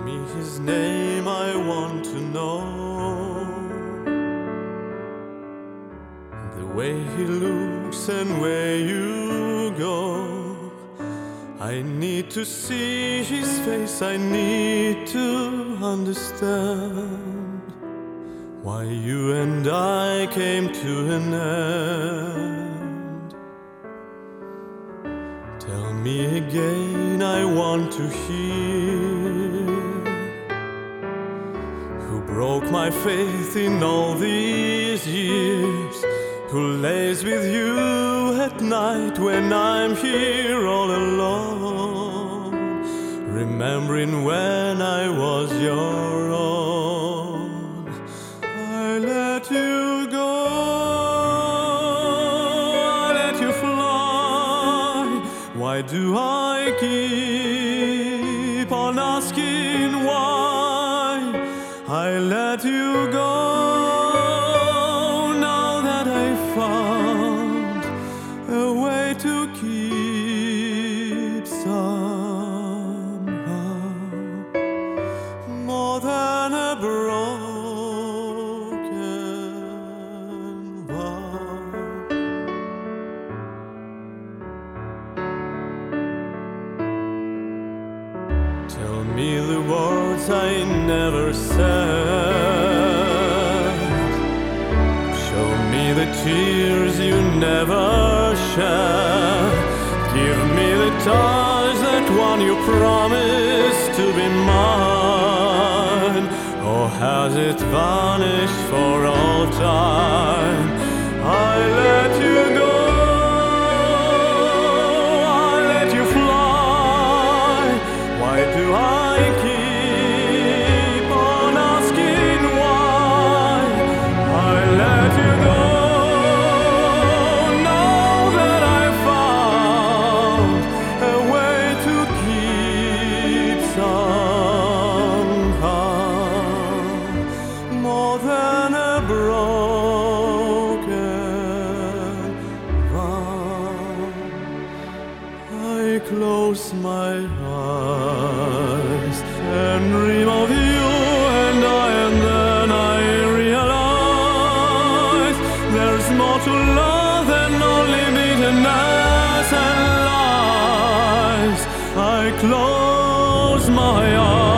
me his name, I want to know. The way he looks and where you go. I need to see his face, I need to understand why you and I came to an end. Tell me again, I want to hear. Who broke my faith in all these years? Who lays with you at night when I'm here all alone? Remembering when I was your own. I let you go, I let you fly. Why do I keep on asking why? I let you go now that I found a way to keep somehow more than a broken vow. Tell me the words I never said. Show me the tears you never shed. Give me the touch that one you promised to be mine. Or has it vanished for all time? I let you go, I let you fly. Why do I keep on asking why? I let you go now that I found a way to keep somehow more than a broken vow. I close my eyes and dream of you, and then I realize there's more to love than only bitterness and lies. I close my eyes.